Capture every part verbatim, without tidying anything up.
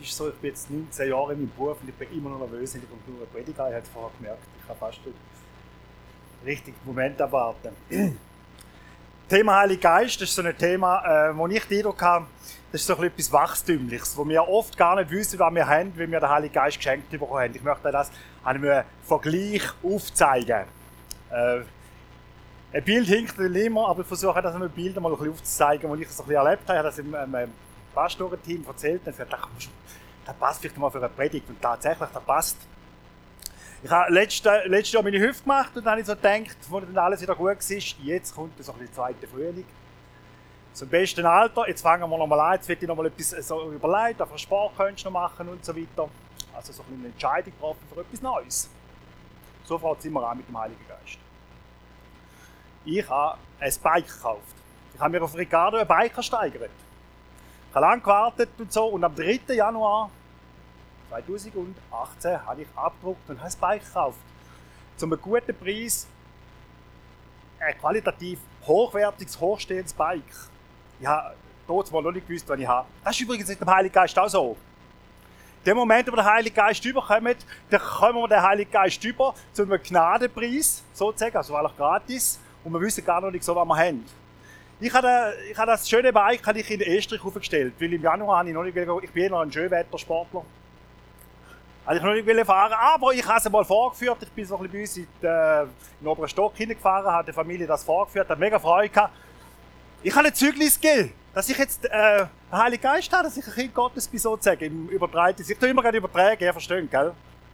ist so, ich bin jetzt neunzehn Jahre in meinem Beruf und ich bin immer noch nervös, wenn ich nur eine Predigt habe. Ich habe es vorher gemerkt, ich kann fast den richtigen Moment abwarten. Thema Heiliger Geist, das ist so ein Thema, äh, wo ich den Eindruck habe, das ist so etwas Wachstümliches, wo wir oft gar nicht wissen, was wir haben, wenn wir den Heiligen Geist geschenkt bekommen haben. Ich möchte das an einem Vergleich aufzeigen. Äh, ein Bild hinkt nicht immer, aber ich versuche das an einem Bild mal ein bisschen aufzuzeigen, wo ich das ein bisschen erlebt habe. Ich habe das im ähm, Pastorenteam erzählt und ich dachte, das passt vielleicht mal für eine Predigt. Und tatsächlich, das passt. Ich habe letztes, letztes Jahr meine Hüfte gemacht und dann habe ich so gedacht, wo dann alles wieder gut war, jetzt kommt so ein bisschen zweite Frühling. Zum besten Alter, jetzt fangen wir nochmal an, jetzt will ich nochmal etwas so überlegen, auf Sport könntest du noch machen und so weiter. Also so eine Entscheidung getroffen für etwas Neues. So fängt es immer an mit dem Heiligen Geist. Ich habe ein Bike gekauft. Ich habe mir auf Ricardo ein Bike ersteigert. Ich habe lange gewartet und so und am dritten Januar zweitausendachtzehn habe ich abgedruckt und habe ein Bike gekauft. Zu einem guten Preis ein qualitativ hochwertiges, hochstehendes Bike. Ich habe dort mal noch nicht gewusst, was ich habe. Das ist übrigens mit dem Heiligen Geist auch so. In dem Moment, wo wir den Heiligen Geist überkommen, dann kommen wir den Heiligen Geist über zu einem Gnadenpreis, sozusagen, also eigentlich gratis. Und wir wissen gar noch nicht so, was wir haben. Ich habe, ich habe das schöne Bike habe ich in Estrich aufgestellt, weil im Januar habe ich noch nicht, ich bin noch ein Schönwettersportler. Also ich noch nicht fahren, aber ich habe es mal vorgeführt. Ich bin so ein bisschen bei uns in den oberen Stock hingefahren, habe der Familie das vorgeführt, hat mega Freude gehabt. Ich habe ein Zeugnis gegeben, dass ich jetzt äh, einen Heiligen Geist habe, dass ich ein Kind Gottes bin, sozusagen, im Übertreiten. Ich tue immer gerne übertragen, ihr versteht, gell?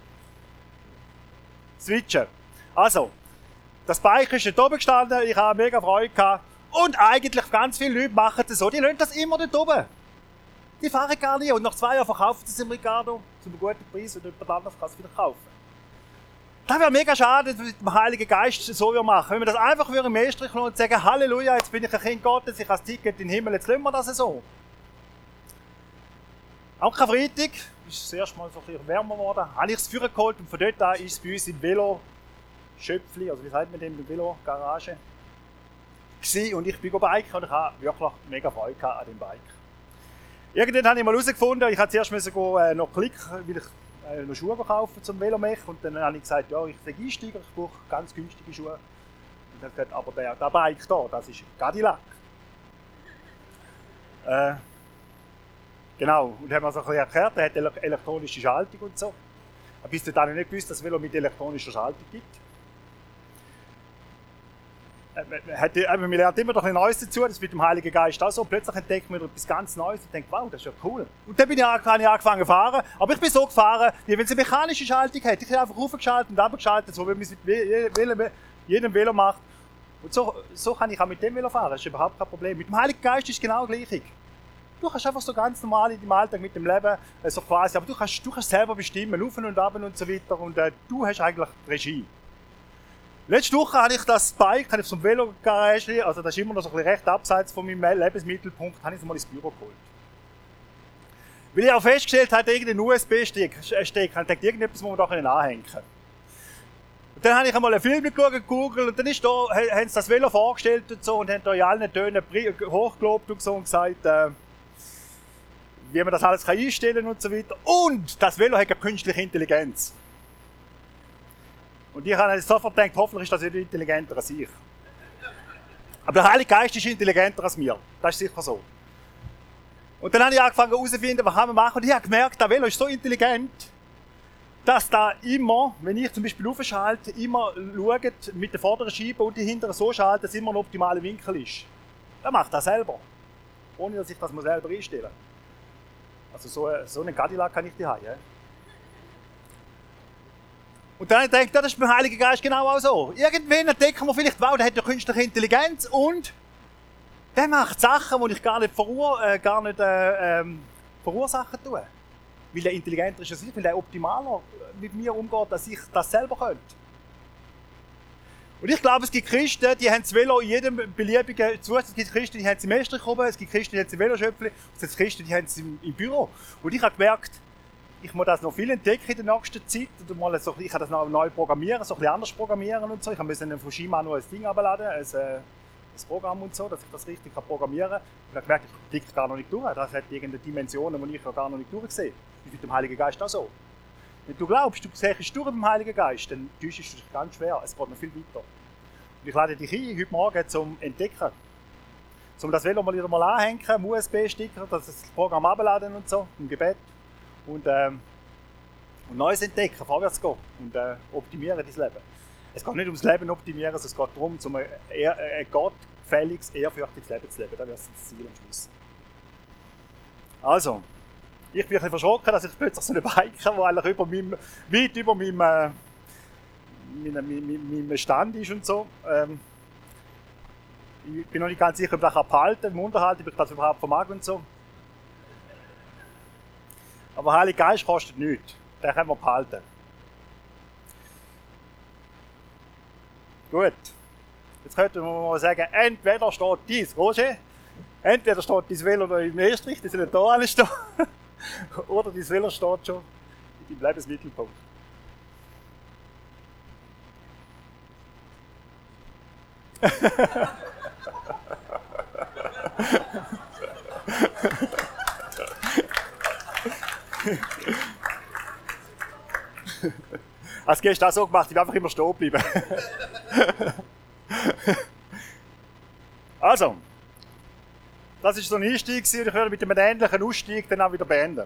Switchen. Also, das Bike ist dort oben gestanden, ich habe mega Freude gehabt. Und eigentlich ganz viele Leute machen das so, die lassen das immer dort oben. Die fahren gar nicht und nach zwei Jahren verkaufen sie es im Ricardo zu einem guten Preis und jemand anderes kann es wieder kaufen. Das wäre mega schade, wenn wir mit dem Heiligen Geist so machen. Wenn wir das einfach im Estrich lassen und sagen, Halleluja, jetzt bin ich ein Kind Gottes, ich habe das Ticket in den Himmel, jetzt lassen wir das so. Auch kein Freitag, ist das erste Mal so ein bisschen wärmer geworden, habe ich es Führer geholt und von dort an ist es bei uns im Velo Schöpfli, also wie sagt man dem, in der Velo-Garage, gewesen und ich bin biken und ich habe wirklich mega Freude an dem Bike. Irgendwann habe ich mal herausgefunden, ich musste zuerst gehen, äh, noch Klick, weil ich äh, noch Schuhe kaufen zum Velomech und dann habe ich gesagt, ja, ich bin Einsteiger, ich brauche ganz günstige Schuhe. Und dann habe ich gesagt, aber der, der Bike hier, das ist Cadillac. Äh, genau, und dann haben wir so ein bisschen erklärt, der hat ele elektronische Schaltung und so. Aber bis dahin habe ich nicht gewusst, dass es Velo mit elektronischer Schaltung gibt. Man lernt immer noch ein Neues dazu, das mit dem Heiligen Geist auch so. Plötzlich entdeckt man etwas ganz Neues und denkt, wow, das ist ja cool. Und dann bin ich angefangen zu fahren, aber ich bin so gefahren, wie wenn es eine mechanische Schaltung hat. Ich habe einfach raufgeschaltet und runtergeschaltet, so wie man es mit jedem Velo macht. Und so, so kann ich auch mit dem Velo fahren, das ist überhaupt kein Problem. Mit dem Heiligen Geist ist es genau gleich. Du kannst einfach so ganz normal in deinem Alltag mit dem Leben, so quasi, aber du kannst, du kannst selber bestimmen, rauf und runter und so weiter und äh, du hast eigentlich die Regie. Letzte Woche habe ich das Bike, habe ich zum Velo-Garage, also das ist immer noch so ein bisschen recht abseits von meinem Lebensmittelpunkt, habe ich es mal ins Büro geholt. Weil ich auch festgestellt habe, irgendeinen U S B-Stick, Steck, ich dachte, irgendetwas muss man da anhängen. Und dann habe ich einmal einen Film geschaut, gegoogelt und dann ist da, haben sie das Velo vorgestellt und so und haben da in allen Tönen hochgelobt und so und gesagt, äh, wie man das alles einstellen kann und so weiter. Und das Velo hat eine künstliche Intelligenz. Und ich habe sofort gedacht, hoffentlich ist das nicht intelligenter als ich. Aber der Heilige Geist ist intelligenter als mir. Das ist sicher so. Und dann habe ich angefangen herauszufinden, was kann man machen. Und ich habe gemerkt, das Velo ist so intelligent, dass da immer, wenn ich zum Beispiel aufschalte, immer schaut mit der vorderen Scheibe und die hinteren so schaltet, dass immer ein optimaler Winkel ist. Das macht das selber. Ohne dass ich das mal selber einstellen muss. Also so, so einen Cadillac kann ich die haben. Ja? Und dann denke ich, das ist beim Heiligen Geist genau auch so. Irgendwann entdecken wir vielleicht, wow, der hat ja künstliche Intelligenz und der macht Sachen, die ich gar nicht, verur äh, gar nicht äh, ähm, verursachen tue. Weil der intelligenter ist als ich, weil der optimaler mit mir umgeht, als ich das selber könnte. Und ich glaube, es gibt Christen, die haben das Velo in jedem beliebigen Zustand. Es gibt Christen, die haben es im Estrich oben, es gibt Christen, die haben es im Veloschöpfli, und es gibt Christen, die haben es im, im Büro. Und ich habe gemerkt, ich muss das noch viel entdecken in der nächsten Zeit. Oder mal so, ich kann das noch neu programmieren, so ein bisschen anders programmieren und so. Ich musste von Shimano ein Ding abladen, ein, ein das Programm und so, dass ich das richtig programmieren kann. Und dann gemerkt, ich blicke gar noch nicht durch. Das hat irgendeine Dimensionen, die ich ja gar noch nicht durchsehe. Das ist mit dem Heiligen Geist auch so. Wenn du glaubst, du siehst durch beim Heiligen Geist, dann täuschst du dich ganz schwer. Es geht noch viel weiter. Und ich lade dich ein, heute Morgen zum Entdecken. Zum das Velo mal wieder mal anhängen, U S B-Sticker, dass das Programm abladen und so, im Gebet. Und, ähm, und Neues entdecken, vorwärts gehen und äh, optimieren dein Leben. Es geht nicht ums Leben optimieren, sondern es geht darum, zum ein, ein gottgefälliges, ehrfürchtiges Leben zu leben. Das wäre das Ziel am Schluss. Also, ich bin ein bisschen verschrocken, dass ich plötzlich so eine Bike habe, die eigentlich über meinem, weit über meinem, äh, meinem, meinem, meinem Stand ist und so. Ähm, ich bin noch nicht ganz sicher, ob ich das behalten kann, im Unterhalt, ob ich das überhaupt vermag und so. Aber Heiliger Geist kostet nichts. Den können wir behalten. Gut. Jetzt könnte man mal sagen, entweder steht dies, Roger, entweder steht dein Velo noch im Estrich, die sollen da alle stehen, oder dein Velo steht schon in deinem Lebensmittelpunkt. Als gestern auch so gemacht, ich bin einfach immer stehen geblieben. Also, das war so ein Einstieg und ich werde mit einem ähnlichen Ausstieg dann auch wieder beenden.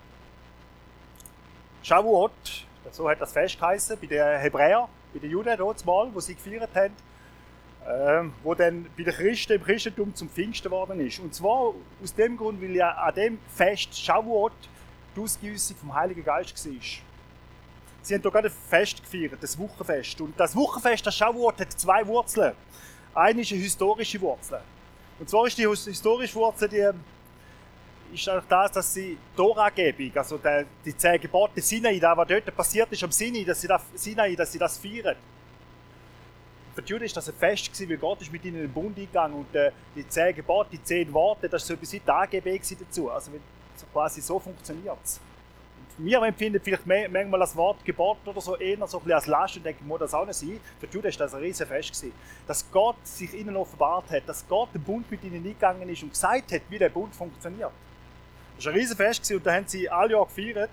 Shavuot, so hat das Fest geheißen, bei den Hebräern, bei den Juden dort mal, wo sie gefeiert haben, ähm, wo dann bei den Christen im Christentum zum Pfingsten geworden ist. Und zwar aus dem Grund, weil ja an dem Fest Shavuot die Ausgießung vom Heiligen Geist war. Sie haben hier gerade ein Fest gefeiert, das Wochenfest. Und das Wochenfest, das Shavuot, hat zwei Wurzeln. Eine ist eine historische Wurzel. Und zwar ist die historische Wurzel, die ist eigentlich das, dass sie Toragebung, also die, die zehn Gebote Sinai, das, was dort passiert ist am Sinai, dass sie das, Sinai, dass sie das feiern. Für die Juden war das ein Fest, weil Gott ist mit ihnen in den Bund eingegangen und äh, die zehn Gebote, die zehn Worte, das war so etwas wie die A G B dazu. Also so quasi so funktioniert es. Wir empfinden vielleicht manchmal das Wort Gebot oder so eher so ein bisschen als Last und denken, muss das auch nicht sein. Für die Juden war das ein riesen Fest gewesen. Dass Gott sich ihnen offenbart hat, dass Gott den Bund mit ihnen eingegangen ist und gesagt hat, wie der Bund funktioniert. Das war ein riesen Fest gewesen und da haben sie alle Jahre gefeiert.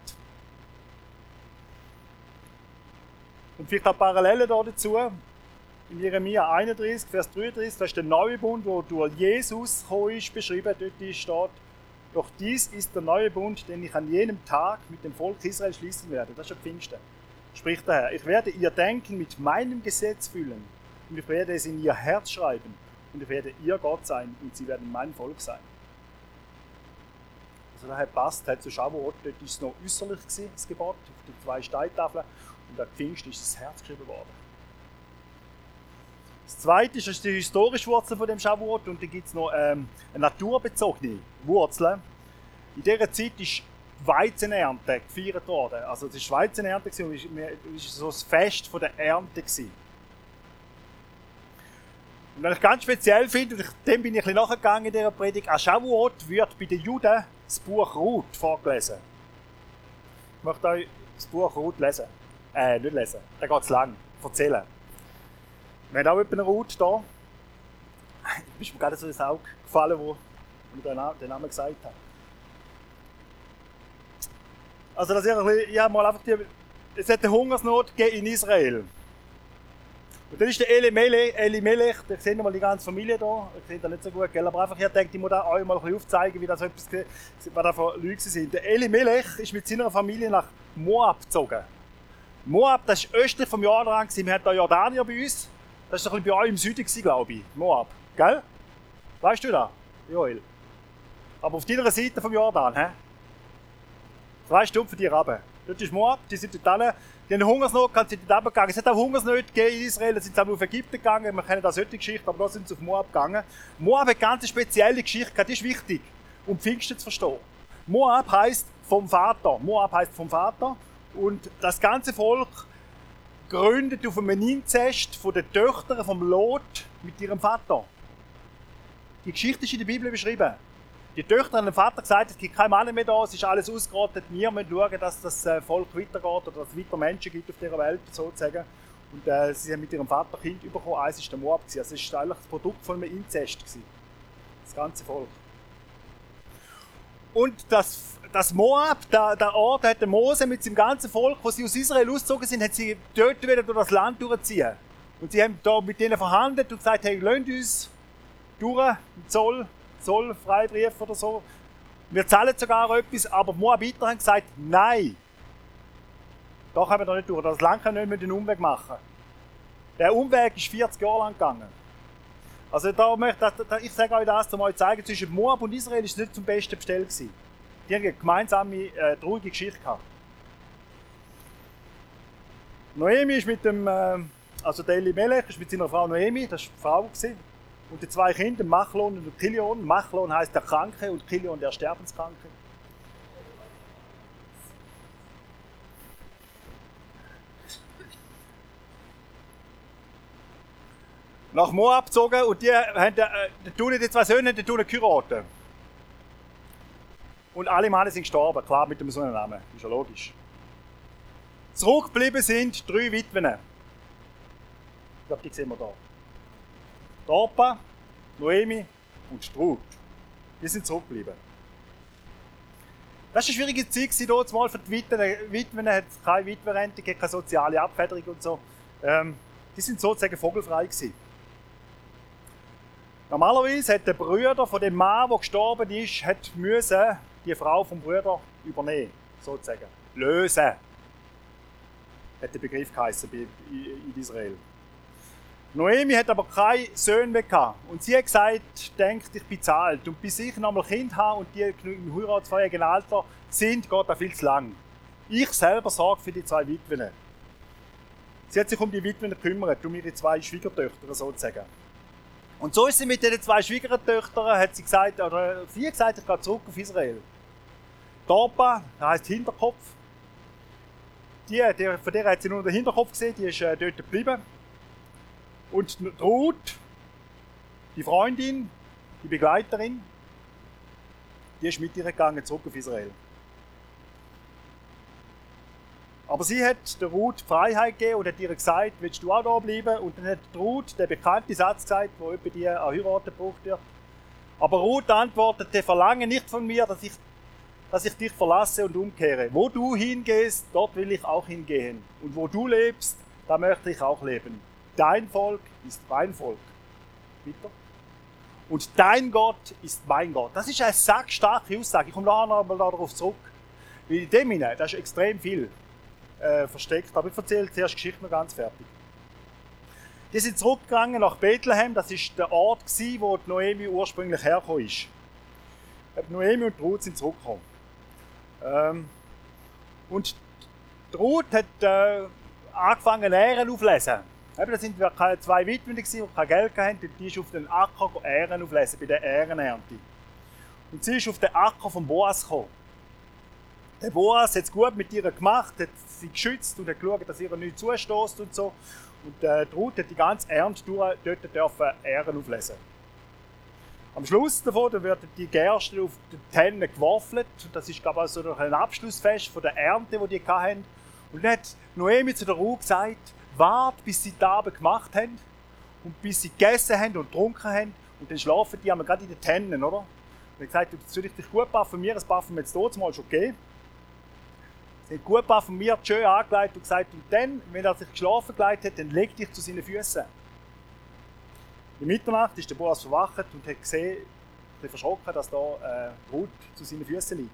Und vielleicht auch Parallelen dazu. In Jeremia einunddreißig, Vers dreiunddreißig, da ist der neue Bund, der durch Jesus gekommen ist, beschrieben. Dort steht, doch dies ist der neue Bund, den ich an jenem Tag mit dem Volk Israel schließen werde. Das ist schon Pfingsten. Spricht der Herr. Ich werde ihr Denken mit meinem Gesetz füllen und ich werde es in ihr Herz schreiben und ich werde ihr Gott sein und sie werden mein Volk sein. Also daher passt halt zu Shavuot, dort war es noch äußerlich gewesen, das Gebot, auf den zwei Steintafeln und an Pfingsten ist das Herz geschrieben worden. Das zweite ist, das ist die historische Wurzel von dem Shavuot und dann gibt es noch ähm, eine naturbezogene Wurzel. In dieser Zeit ist die Weizenernte gefeiert worden. Also es war Weizenernte und es war so das Fest von der Ernte gewesen. Und was ich ganz speziell finde, und dem bin ich ein bisschen nachgegangen in dieser Predigt, an Shavuot wird bei den Juden das Buch Ruth vorgelesen. Ich möchte euch das Buch Ruth lesen. Äh, nicht lesen, da geht es lang. Erzählen. Wir haben auch eine Ruth hier. Da ist mir gerade so ins Auge gefallen, wo ich den Namen gesagt habe. Also, dass ich, ein bisschen, ich habe mal einfach die, es hat eine Hungersnot in Israel. Und dann ist der Elimelech, Elimelech, ihr seht mal die ganze Familie hier, ihr seht das nicht so gut, gell? Aber einfach, ich denke, ich muss euch mal ein bisschen aufzeigen, wie das etwas, was da für Leute sind. Der Elimelech ist mit seiner Familie nach Moab gezogen. Moab, das ist östlich vom Jordan, wir haben hier Jordanier bei uns. Das war ein bisschen bei euch im Süden, glaube ich, Moab. Gell? Weißt du das, Joel? Aber auf deiner Seite vom Jordan, hä? Zwei Stunden von dir runter. Dort ist Moab, die sind dort alle, die haben eine Hungersnot, sind dort runtergegangen. Es hat auch Hungersnot gegeben in Israel, da sind sie auch auf Ägypten gegangen, wir kennen das solche Geschichte, aber da sind sie auf Moab gegangen. Moab hat eine ganz spezielle Geschichte, das ist wichtig, um Pfingsten zu verstehen. Moab heisst vom Vater, Moab heisst vom Vater und das ganze Volk gründet auf einem Inzest von den Töchtern vom Lot mit ihrem Vater. Die Geschichte ist in der Bibel beschrieben. Die Töchter haben dem Vater gesagt, es gibt keinen Mann mehr da, es ist alles ausgerottet, wir müssen schauen, dass das Volk weitergeht oder dass es weiter Menschen gibt auf dieser Welt, sozusagen. Und äh, sie haben mit ihrem Vater Kind bekommen, eins war der Moab. Also es war eigentlich das Produkt von einem Inzest. Das ganze Volk. Und das, das Moab, der, der Ort, hat der Mose mit seinem ganzen Volk, wo sie aus Israel ausgezogen sind, hat sie dort wieder durch das Land durchziehen. Und sie haben da mit denen verhandelt und gesagt, hey, lasst uns durch, Zoll, Zollfreibrief oder so. Wir zahlen sogar etwas, aber die Moabiter haben gesagt, nein. Da kommen wir da nicht durch. Das Land kann nicht mehr den Umweg machen. Der Umweg ist vierzig Jahre lang gegangen. Also da möchte ich sage euch das, um euch zu zeigen, zwischen Moab und Israel ist es nicht zum Besten bestellt gewesen. Die haben eine gemeinsame, äh, traurige Geschichte gehabt. Noemi ist mit dem, äh, also der Elimelech ist mit seiner Frau Noemi, das war die Frau gewesen, und die zwei Kinder, Machlon und Kilion. Machlon heisst der Kranke und Kilion der Sterbenskranke. Nach Moab gezogen und die haben äh, tun die zwei Söhne, die tun geheiratet. Und alle Männer sind gestorben, klar mit dem so einem Namen, ist ja logisch. Zurückgeblieben sind drei Witwen. Ich glaube, die sehen wir hier. Orpa, Noemi und Struth. Die sind zurückgeblieben. Das war eine schwierige Zeit dort mal für die Witwen. Witwen hat keine Witwenrente, keine soziale Abfederung und so. Ähm, die sind sozusagen vogelfrei gewesen. Normalerweise hat der Bruder von dem Mann, der gestorben ist, hat müssen die Frau vom Bruder übernehmen, sozusagen. Lösen. Hat der Begriff geheißen in Israel. Noemi hat aber keine Söhne mehr gehabt. Und sie hat gesagt, denkt, ich bin zahlt. Und bis ich noch mal Kind habe und die im heiratsfähigen Alter sind, geht das viel zu lang. Ich selber sorge für die zwei Witwen. Sie hat sich um die Witwen gekümmert, um ihre zwei Schwiegertöchter sozusagen. Und so ist sie mit den zwei Schwiegertöchtern, hat sie gesagt, oder sie hat gesagt, ich gehe zurück auf Israel. Orpa, das heisst Hinterkopf. Die, die, von der hat sie nur den Hinterkopf gesehen, die ist äh, dort geblieben. Und Ruth, die Freundin, die Begleiterin, die ist mit ihr gegangen, zurück auf Israel. Aber sie hat der Ruth Freiheit gegeben und hat ihr gesagt, willst du auch da bleiben? Und dann hat Ruth den bekannten Satz gesagt, der etwa die an Heiraten gebraucht wird. Aber Ruth antwortete, verlange nicht von mir, dass ich, dass ich dich verlasse und umkehre. Wo du hingehst, dort will ich auch hingehen. Und wo du lebst, da möchte ich auch leben. Dein Volk ist mein Volk. Bitte? Und dein Gott ist mein Gott. Das ist eine sackstarke Aussage. Ich komme nachher noch mal darauf zurück. Weil in dem hinein, da ist extrem viel äh, versteckt. Aber ich erzähle zuerst die Geschichte noch ganz fertig. Die sind zurückgegangen nach Bethlehem. Das war der Ort, wo die Noemi ursprünglich hergekommen ist. Die Noemi und die Ruth sind zurückgekommen. Ähm, und die Ruth hat äh, angefangen, Ähren aufzulesen. Das sind keine zwei Witwen, die kein Geld hatten, und die ist auf den Acker Ähren auflesen, bei der Ährenernte. Und sie ist auf den Acker von Boas gekommen. Der Boas hat es gut mit ihr gemacht, hat sie geschützt und hat geschaut, dass ihr nichts zustößt und so. Und äh, die Ruth hat die ganze Ernte durch, dort dürfen Ähren auflesen. Am Schluss davon dann werden die Gerste auf die Tennen geworfelt. Das ist, glaube ich, so ein Abschlussfest von der Ernte, die die hatten. Und dann hat Noemi zu der Ruth gesagt, wart, bis sie die Arbeit gemacht haben und bis sie gegessen haben und getrunken haben und dann schlafen die haben gerade in den Tennen, oder? Und er hat gesagt, soll ich dich gut parfümieren? Das Parfüm jetzt dort mal schon gegeben. Sie haben gut parfümiert, schön angelegt und gesagt, und dann, wenn er sich geschlafen gelegt hat, dann leg dich zu seinen Füßen. In Mitternacht ist der Boas verwacht und hat gesehen, ein bisschen verschrocken, dass da äh, Ruth zu seinen Füßen liegt.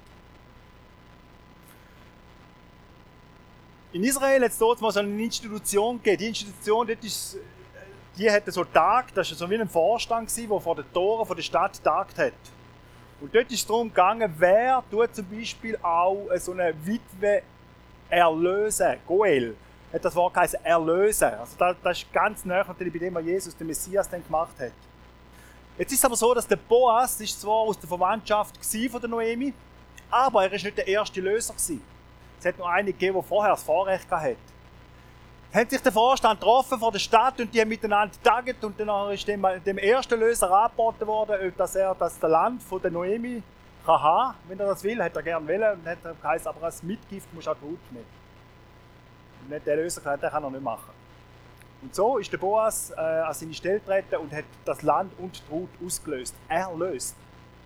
In Israel hat es dort mal so eine Institution gegeben. Die Institution, dort ist, die hatte so Tag, das war so wie ein Vorstand, der vor den Toren der Stadt tagt hat. Und dort ist es darum gegangen, wer tut zum Beispiel auch so eine Witwe erlösen. Goel hat das Wort geheißen, erlösen. Also das, das ist ganz nah natürlich bei dem, was Jesus, der Messias, dann gemacht hat. Jetzt ist es aber so, dass der Boas ist zwar aus der Verwandtschaft von der Noemi, aber er war nicht der erste Löser gewesen. Es hat noch einen gegeben, der vorher das Vorrecht hatte. Es hat sich der Vorstand getroffen vor der Stadt und die haben miteinander getagt und dann ist dem, dem ersten Löser angeboten worden, dass er das Land von der Noemi kann haben, wenn er das will, hat er gerne wollen. Und hat er geheißen, aber als Mitgift muss auch die Ruth nehmen. Und nicht der Löser gesagt, den kann er nicht machen. Und so ist der Boas äh, an seine Stelle getreten und hat das Land und die Ruth ausgelöst. Erlöst.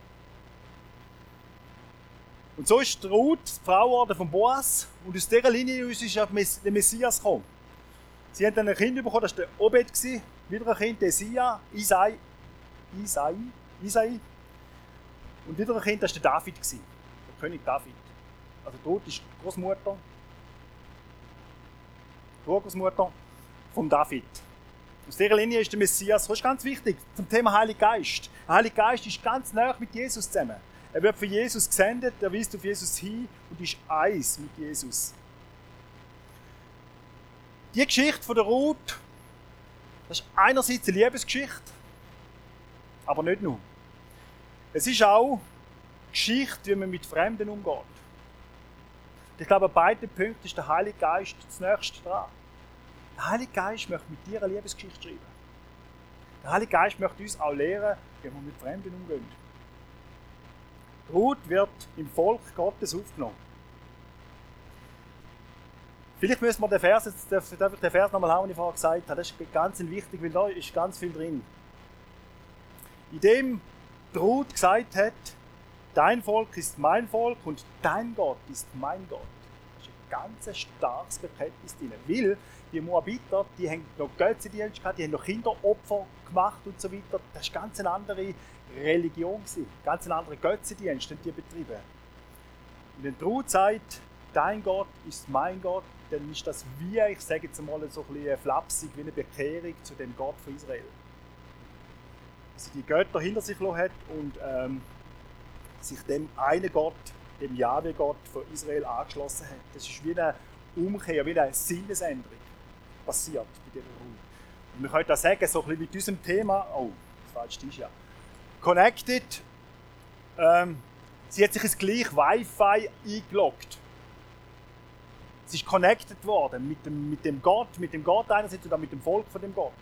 Und so ist die Ruth die Frau geworden von Boas und aus dieser Linie ist der Messias gekommen. Sie haben dann ein Kind bekommen, das war der Obed, wieder ein Kind, der Sia, Isai, Isai, Isai. Und wieder ein Kind, das war der David, der König David. Also die Ruth ist die Großmutter, die Urgroßmutter von David. Aus dieser Linie ist der Messias. Das ist ganz wichtig zum Thema Heiliger Geist. Der Heilige Geist ist ganz nah mit Jesus zusammen. Er wird von Jesus gesendet, er weist auf Jesus hin und ist eins mit Jesus. Die Geschichte von der Ruth, das ist einerseits eine Liebesgeschichte, aber nicht nur. Es ist auch eine Geschichte, wie man mit Fremden umgeht. Ich glaube, an beiden Punkten ist der Heilige Geist das Nächste dran. Der Heilige Geist möchte mit dir eine Liebesgeschichte schreiben. Der Heilige Geist möchte uns auch lehren, wie wir mit Fremden umgehen. Ruth wird im Volk Gottes aufgenommen. Vielleicht müssen wir den Vers, jetzt darf ich den Vers nochmal haben, den ich vorher gesagt habe. Das ist ganz wichtig, weil da ist ganz viel drin. In dem Ruth gesagt hat, dein Volk ist mein Volk und dein Gott ist mein Gott. Das ist ein ganz starkes Bekenntnis drin. Weil die Moabiter, die haben noch Götzendienst gehabt, die haben noch Kinderopfer gemacht und so weiter. Das war ganz eine andere Religion, ganz ein anderer Götzendienst, den die betrieben. Und wenn Ruth sagt, dein Gott ist mein Gott, dann ist das wie, ich sage jetzt mal so ein bisschen flapsig, wie eine Bekehrung zu dem Gott von Israel. Dass sie die Götter hinter sich gelassen hat und ähm, sich dem einen Gott, dem Jahwe-Gott von Israel angeschlossen hat. Das ist wie eine Umkehr, wie eine Sinnesänderung passiert bei dieser Ruth. Und wir können das sagen, so ein bisschen mit unserem Thema, oh, das falsche ist ja, Connected, ähm, sie hat sich ins gleiche Wi-Fi eingeloggt. Sie ist connected worden mit dem, mit dem Gott, mit dem Gott einerseits und auch mit dem Volk von dem Gott.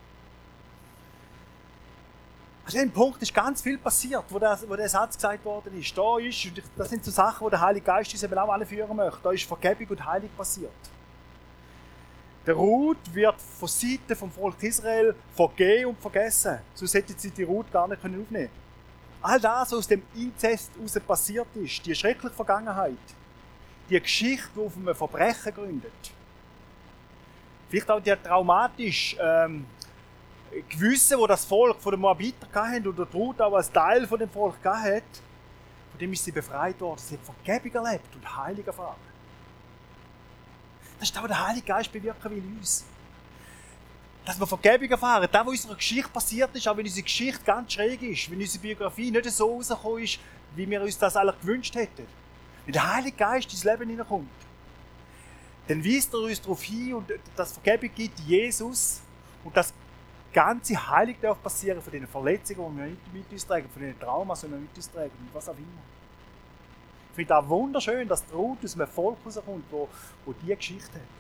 An diesem Punkt ist ganz viel passiert, wo der, wo der Satz gesagt worden ist. Da ist, das sind so Sachen, die der Heilige Geist uns eben auch anführen möchte. Da ist Vergebung und Heilung passiert. Der Ruth wird von Seiten vom Volk Israel vergeben und vergessen. Sonst hätte sie die Ruth gar nicht aufnehmen können. All das, was aus dem Inzest heraus passiert ist, die schreckliche Vergangenheit, die Geschichte, die auf einem Verbrechen gründet, vielleicht auch die traumatisch ähm, Gewissen, wo das Volk von den Moabiter hatte oder die Ruth auch als Teil von dem Volk hatte, von dem ist sie befreit worden. Sie hat Vergebung erlebt und Heilung erfahren. Das ist das, was der Heilige Geist bewirken will in uns. Dass wir Vergebung erfahren. Das, was in unserer Geschichte passiert ist, auch wenn unsere Geschichte ganz schräg ist, wenn unsere Biografie nicht so rausgekommen ist, wie wir uns das alle gewünscht hätten. Wenn der Heilige Geist ins Leben hineinkommt, dann weist er uns darauf hin, und dass Vergebung gibt Jesus und das ganze Heilung darf passieren von den Verletzungen, die wir mit uns tragen, von den Traumas, die wir mit uns tragen und was auch immer. Ich finde es wunderschön, dass die Ruth aus einem Volk rauskommt, wo, wo diese Geschichte hat.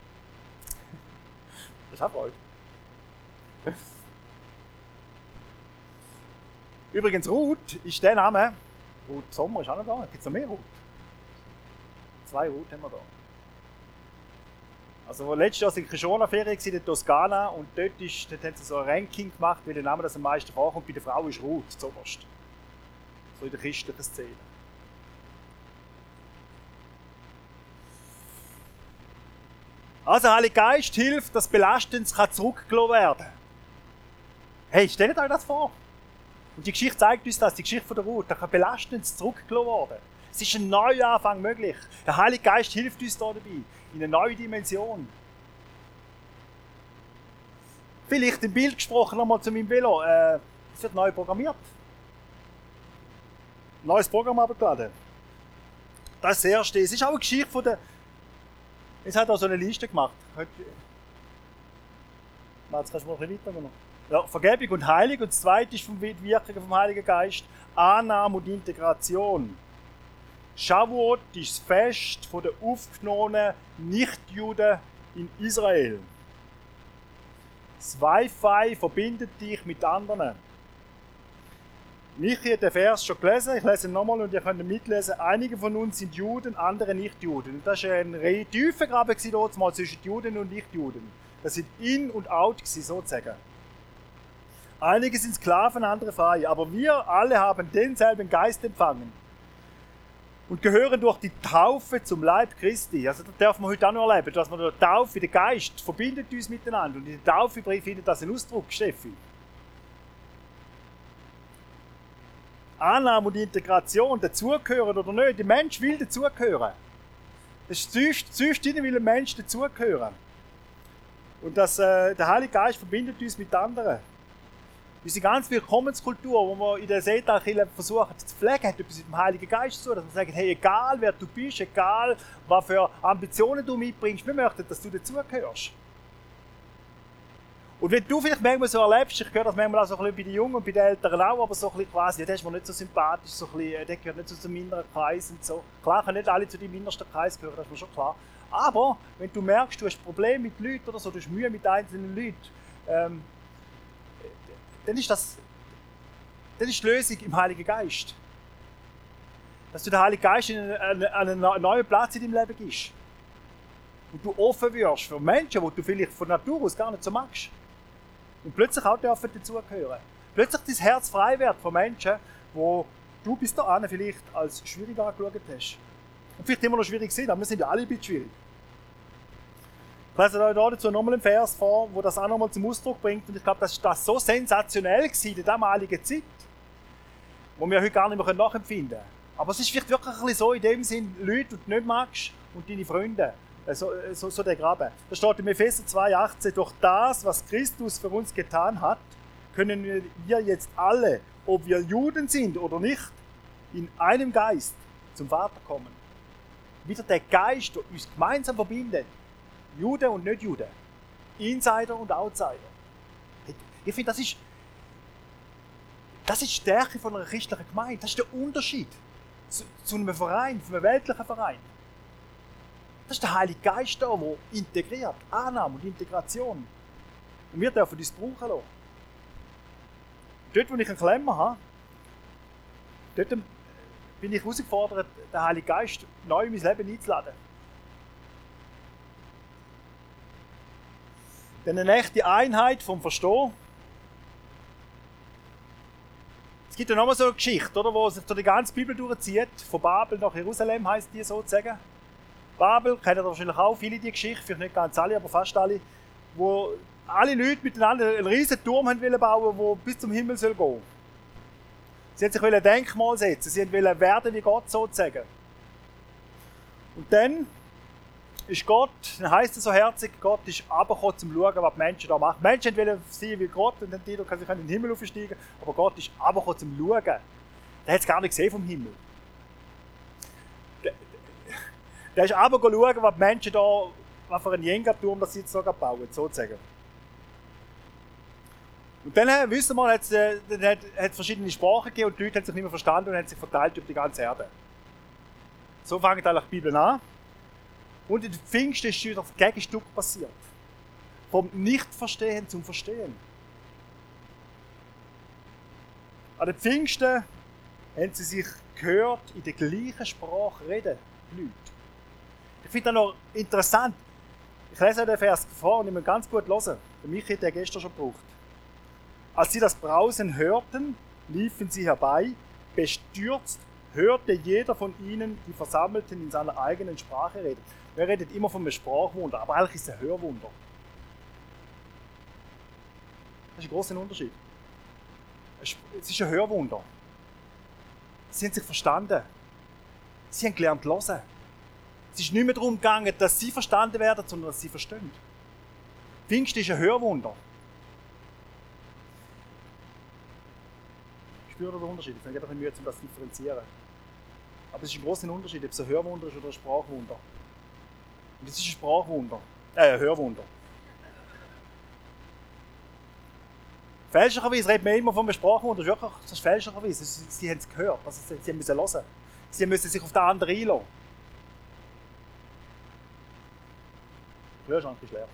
Das ist auch Freude. Übrigens, Ruth ist der Name. Ruth Sommer ist auch noch da. Gibt es noch mehr Ruth? Zwei Ruth haben wir da. Also letztes Jahr war ich schon in der Ferien in der Toskana und dort, ist, dort haben sie so ein Ranking gemacht, wie der Name das am meisten vorkommt. Bei der Frau ist Ruth zuoberst. So in der christlichen Szene. Also der Heilige Geist hilft, dass Belastendes zurückgelassen werden kann. Hey, stellt euch das vor. Und die Geschichte zeigt uns das, die Geschichte von der Ruth. Da kann Belastendes zurückgelassen werden. Es ist ein Neuanfang möglich. Der Heilige Geist hilft uns da dabei, in eine neue Dimension. Vielleicht im Bild gesprochen nochmal zu meinem Velo. Äh, es wird neu programmiert. Neues Programm abgeladen. Das ist das Erste. Es ist auch eine Geschichte von der... Es hat auch so eine Liste gemacht. Jetzt kannst du mal ein bisschen weitergehen. Ja, Vergebung und Heilung. Und das Zweite ist vom Wirken vom Heiligen Geist. Annahme und Integration. Shavuot ist das Fest der aufgenommenen Nichtjuden in Israel. Das Wi-Fi verbindet dich mit anderen. Michi hat den Vers schon gelesen, ich lese ihn nochmal und ihr könnt mitlesen. Einige von uns sind Juden, andere Nicht-Juden. Und das war ein Tiefengraben damals zwischen Juden und Nicht-Juden. Das sind in und out gewesen, sozusagen. Einige sind Sklaven, andere frei, aber wir alle haben denselben Geist empfangen und gehören durch die Taufe zum Leib Christi. Also das darf man heute auch noch erleben, dass man durch die Taufe, der Geist verbindet uns miteinander und in der Taufe findet das einen Ausdruck, Steffi. Annahme und Integration, dazugehören oder nicht, der Mensch will dazugehören. Das ist zuerst in will ein Mensch dazugehören. Und das, äh, der Heilige Geist verbindet uns mit anderen. Unsere ganze Willkommenskultur, die wir in der Seetalkirche versuchen zu pflegen, hat etwas mit dem Heiligen Geist zu tun. Dass wir sagen, hey, egal wer du bist, egal was für Ambitionen du mitbringst, wir möchten, dass du dazugehörst. Und wenn du vielleicht manchmal so erlebst, ich höre das manchmal auch so ein bisschen bei den Jungen und bei den Älteren auch, aber so ein bisschen quasi, ja, der ist mir nicht so sympathisch, so ein bisschen, der gehört nicht zu so einem inneren Kreis und so. Klar können nicht alle zu deinem innersten Kreis gehören, das ist mir schon klar. Aber wenn du merkst, du hast Probleme mit Leuten oder so, du hast Mühe mit einzelnen Leuten, ähm, dann ist das, dann ist die Lösung im Heiligen Geist. Dass du den Heiligen Geist einen, einen, einen neuen Platz in deinem Leben gibst. Und du offen wirst für Menschen, die du vielleicht von Natur aus gar nicht so magst. Und plötzlich auch dürfen dazugehören. Plötzlich dein Herz frei wird von Menschen, wo du bis dahin vielleicht als schwierig angeschaut hast. Und vielleicht immer noch schwierig sind, aber wir sind ja alle ein bisschen schwierig. Ich lese euch dazu nochmal einen Vers vor, wo das auch nochmal zum Ausdruck bringt. Und ich glaube, das war so sensationell in der damaligen Zeit, wo wir heute gar nicht mehr nachempfinden können. Aber es ist vielleicht wirklich ein bisschen so in dem Sinn, Leute, die du nicht magst und deine Freunde. So, so, so der Graben. Da steht im Epheser zwei achtzehn, durch das, was Christus für uns getan hat, können wir jetzt alle, ob wir Juden sind oder nicht, in einem Geist zum Vater kommen. Wieder der Geist, der uns gemeinsam verbindet. Jude und nicht Jude. Insider und Outsider. Ich finde, das ist, das ist die Stärke von einer christlichen Gemeinde. Das ist der Unterschied zu, zu einem Verein, zu einem weltlichen Verein. Das ist der Heilige Geist da, der integriert, Annahme und Integration. Und wir dürfen das brauchen lassen. Dort, wo ich einen Klemmer habe, dort bin ich herausgefordert, den Heiligen Geist neu in mein Leben einzuladen. Denn eine echte Einheit vom Verstehen. Es gibt ja nochmal so eine Geschichte, oder, wo sich durch die ganze Bibel durchzieht. Von Babel nach Jerusalem heisst die sozusagen. Babel, kennt ihr wahrscheinlich auch viele die Geschichte, vielleicht nicht ganz alle, aber fast alle, wo alle Leute miteinander einen riesen Turm haben bauen, der bis zum Himmel soll gehen. Sie wollten sich ein Denkmal setzen, sie wollten werden wie Gott sozusagen. Und dann ist Gott, dann heisst es so herzig, Gott ist runtergekommen, um zu schauen, was die Menschen da machen. Die Menschen wollten sein wie Gott und dann die, die können in den Himmel aufsteigen, aber Gott ist runtergekommen, um zu schauen. Der hat es gar nicht gesehen vom Himmel. Der ist aber schauen, was die Menschen da, was für einen Jenga-Turm das sie jetzt sogar bauen, sozusagen. Und dann wissen wir, hat es äh, hat verschiedene Sprachen gegeben und die Leute haben sich nicht mehr verstanden und haben sich verteilt über die ganze Erde. So fängt eigentlich die Bibel an. Und in Pfingsten ist wieder das Gegenstück passiert. Vom Nichtverstehen zum Verstehen. An den Pfingsten haben sie sich gehört, in der gleichen Sprache reden, die Leute. Ich finde das noch interessant. Ich lese den Vers vor und ich muss ganz gut hören. Der Michi hat den gestern schon gebraucht. Als sie das Brausen hörten, liefen sie herbei. Bestürzt hörte jeder von ihnen die Versammelten in seiner eigenen Sprache reden. Wir reden immer von einem Sprachwunder, aber eigentlich ist es ein Hörwunder. Das ist ein grosser Unterschied. Es ist ein Hörwunder. Sie haben sich verstanden. Sie haben gelernt zu hören. Es ist nicht mehr darum gegangen, dass sie verstanden werden, sondern dass sie verstehen. Pfingsten ist ein Hörwunder. Spürt ihr den Unterschied? Ich habe ein bisschen Mühe, um das zu differenzieren. Aber es ist ein grosser Unterschied, ob es ein Hörwunder ist oder ein Sprachwunder. Und es ist ein Sprachwunder. Äh, ein Hörwunder. Fälschlicherweise redet man immer von einem Sprachwunder. Das ist wirklich das ist fälschlicherweise. Sie, sie haben es gehört. Also sie, sie müssen hören. Sie müssen sich auf den anderen einlassen. Der Kühlschrank ist leer.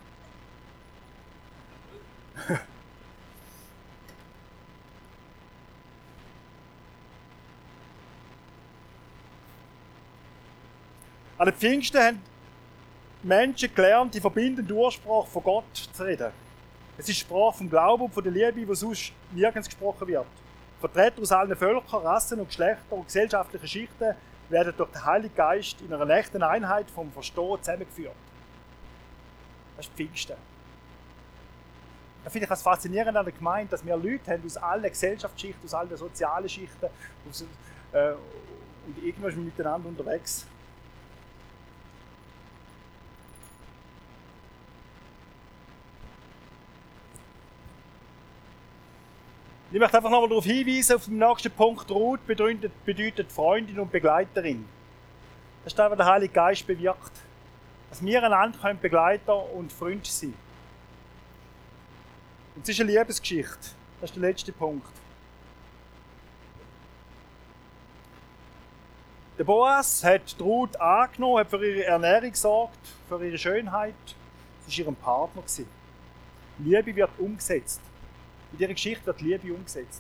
An den Pfingsten haben Menschen gelernt, die verbindende Ursprache von Gott zu reden. Es ist Sprache vom Glauben und von der Liebe, die sonst nirgends gesprochen wird. Vertreter aus allen Völkern, Rassen und Geschlechtern und gesellschaftlichen Schichten werden durch den Heiligen Geist in einer echten Einheit vom Verstehen zusammengeführt. Das ist Pfingsten. Da finde ich das faszinierend an der Gemeinde, dass wir Leute haben aus allen Gesellschaftsschichten, aus allen sozialen Schichten aus, äh, und irgendwann sind wir miteinander unterwegs. Ich möchte einfach nochmal darauf hinweisen, auf den nächsten Punkt. Ruth bedeutet, bedeutet Freundin und Begleiterin. Das ist das, was der Heilige Geist bewirkt. Dass wir einander Begleiter und Freund sein können. Und es ist eine Liebesgeschichte. Das ist der letzte Punkt. Der Boas hat Ruth angenommen, hat für ihre Ernährung gesorgt, für ihre Schönheit. Sie war ihr Partner. Liebe wird umgesetzt. In dieser Geschichte wird Liebe umgesetzt.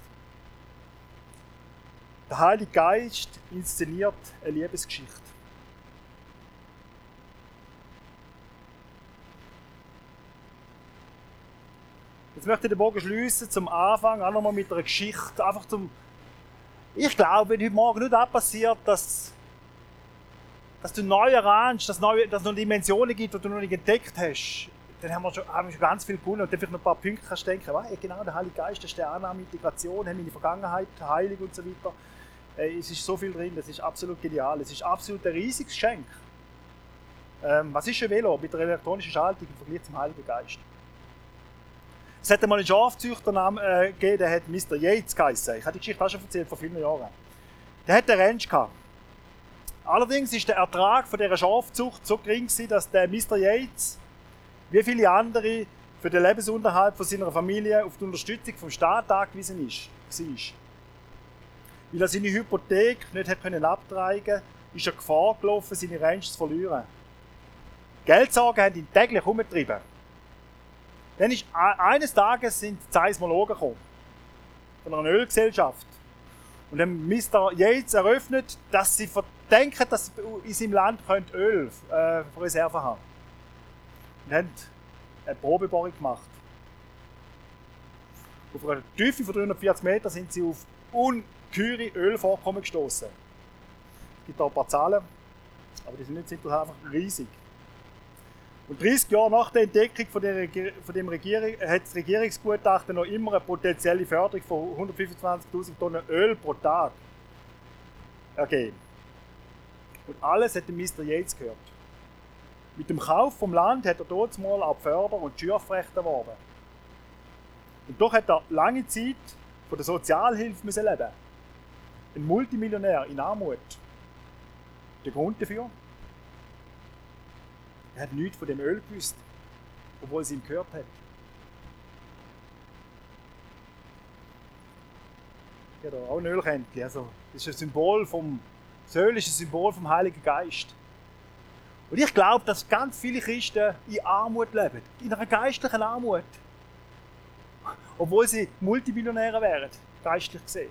Der Heilige Geist inszeniert eine Liebesgeschichte. Jetzt möchte ich den Bogen schliessen zum Anfang, auch nochmal mit einer Geschichte. Einfach zum ich glaube, wenn heute Morgen nicht auch passiert, dass, dass du neu erahnst, dass, neu, dass es noch Dimensionen gibt, die du noch nicht entdeckt hast, dann haben wir schon, haben wir schon ganz viel gewonnen. Und dann vielleicht noch ein paar Punkte kannst du denken, was, genau, der Heilige Geist, das ist der Annahme, Integration, haben meine Vergangenheit, Heilung und so weiter. Es ist so viel drin, das ist absolut genial. Es ist absolut ein riesiges Geschenk. Ähm, was ist ein Velo mit der elektronischen Schaltung im Vergleich zum Heiligen Geist? Es hat einmal einen Schafzüchter äh, gegeben, der hat Mister Yates geheißen. Ich habe die Geschichte auch schon erzählt, vor vielen Jahren. Der hat einen Ranch gehabt. Allerdings war der Ertrag von dieser Schafzucht so gering, dass der Mister Yates, wie viele andere, für den Lebensunterhalt von seiner Familie auf die Unterstützung vom Staat angewiesen ist, war. Weil er seine Hypothek nicht hat abtragen konnte, ist er Gefahr gelaufen, seine Ranch zu verlieren. Geldsorgen haben ihn täglich herumgetrieben. Dann ist eines Tages sind Seismologen gekommen, von einer Ölgesellschaft. Und haben Mister Yates eröffnet, dass sie denken, dass sie in seinem Land Öl äh, Reserven haben. Und haben eine Probebohrung gemacht. Auf einer Tiefe von dreihundertvierzig Metern sind sie auf ungeheure Ölvorkommen gestoßen. Es gibt da ein paar Zahlen, aber die sind nicht sind einfach riesig. Und dreißig Jahre nach der Entdeckung von, der, von dem Regierung hat das Regierungsgutachten noch immer eine potenzielle Förderung von hundertfünfundzwanzigtausend Tonnen Öl pro Tag ergeben. Und alles hat dem Mister Yates gehört. Mit dem Kauf vom Land hat er dort mal auch Förder- und Schürfrechte erworben. Und doch hat er lange Zeit von der Sozialhilfe müssen leben. Ein Multimillionär in Armut. Der Grund dafür? Er hat nichts von dem Öl gewusst, obwohl es ihm gehört hat. Ich habe auch ein Ölkännchen. Also, das ist ein Symbol vom, das Öl ist ein Symbol vom Heiligen Geist. Und ich glaube, dass ganz viele Christen in Armut leben, in einer geistlichen Armut. Obwohl sie Multimillionäre wären, geistlich gesehen.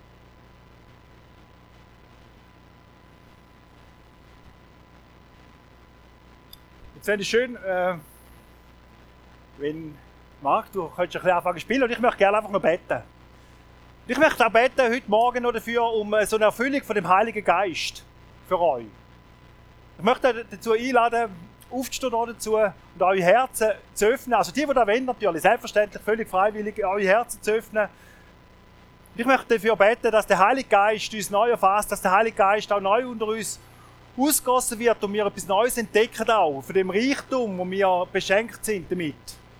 Jetzt fände ich schön, äh, wenn Marc, du könntest ein bisschen anfangen zu spielen und ich möchte gerne einfach noch beten. Ich möchte auch beten heute Morgen noch dafür um so eine Erfüllung von dem Heiligen Geist für euch. Ich möchte dazu einladen, aufzustehen dazu und eure Herzen zu öffnen. Also die, die da wollen, natürlich, selbstverständlich, völlig freiwillig, eure Herzen zu öffnen. Ich möchte dafür beten, dass der Heilige Geist uns neu erfasst, dass der Heilige Geist auch neu unter uns ausgegossen wird und wir etwas Neues entdecken auch, von dem Reichtum, wo wir beschenkt sind damit.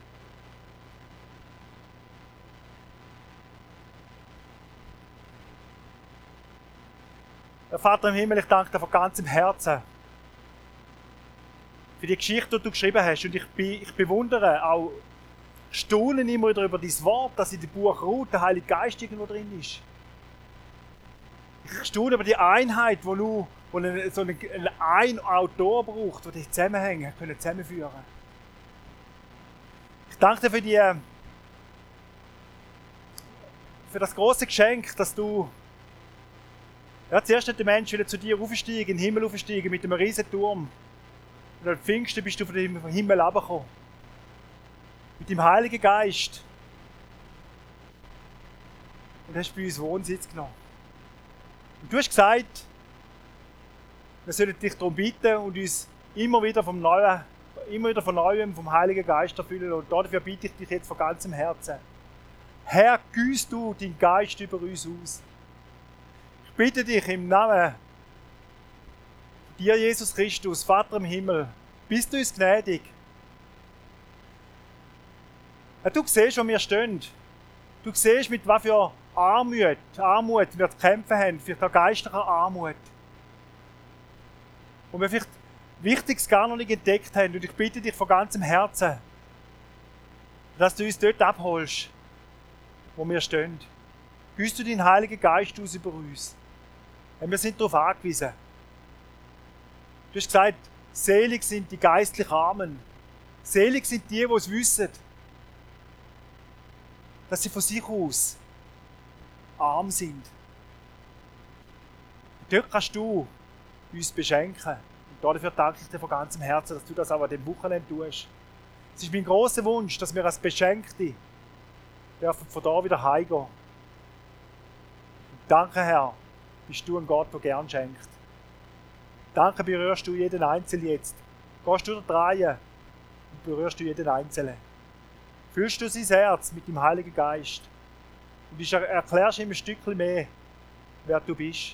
Herr Vater im Himmel, ich danke dir von ganzem Herzen für die Geschichte, die du geschrieben hast. Und ich, be, ich bewundere auch, staune immer wieder über dein Wort, dass in dem Buch Ruth der Heilige Geist irgendwo drin ist. Ich staune über die Einheit, wo du wo einen, so einen, einen Autor braucht, der die Zusammenhänge können zusammenführen kann. Ich danke dir für, die, für das große Geschenk, dass du ja, zuerst hat der Mensch wieder zu dir aufsteigen, in den Himmel aufsteigen mit einem riesen Turm. Und am Pfingsten bist du von dem Himmel herabgekommen. Mit dem Heiligen Geist. Und hast bei uns Wohnsitz genommen. Und du hast gesagt, wir sollen dich darum bitten und uns immer wieder vom Neuen, immer wieder von Neuem vom Heiligen Geist erfüllen. Und dafür bitte ich dich jetzt von ganzem Herzen. Herr, gieß du deinen Geist über uns aus. Ich bitte dich im Namen dir, Jesus Christus, Vater im Himmel, bist du uns gnädig. Ja, du siehst, wo wir stehen. Du siehst, mit was für Armut, Armut wir zu kämpfen haben, vielleicht auch geistlicher Armut. Und wir vielleicht Wichtiges gar noch nicht entdeckt haben. Und ich bitte dich von ganzem Herzen, dass du uns dort abholst, wo wir stehen. Gießt du deinen Heiligen Geist aus über uns. Und wir sind darauf angewiesen. Du hast gesagt, selig sind die geistlich Armen. Selig sind die, die es wissen, dass sie von sich aus arm sind. Und dort kannst du uns beschenken. Und dafür danke ich dir von ganzem Herzen, dass du das auch an dem Wochenende tust. Es ist mein grosser Wunsch, dass wir als Beschenkte dürfen von da wieder heimgehen. Und danke, Herr, bist du ein Gott, der gern schenkt. Danke, berührst du jeden Einzelnen jetzt. Gehst du da rein und berührst du jeden Einzelnen. Fühlst du sein Herz mit dem Heiligen Geist und erklärst ihm ein Stückchen mehr, wer du bist.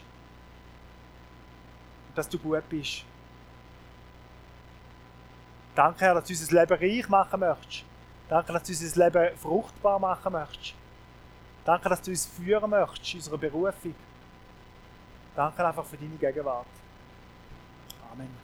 Und dass du gut bist. Danke, Herr, dass du unser Leben reich machen möchtest. Danke, dass du unser Leben fruchtbar machen möchtest. Danke, dass du uns führen möchtest in unserer Berufung. Danke einfach für deine Gegenwart. Amen.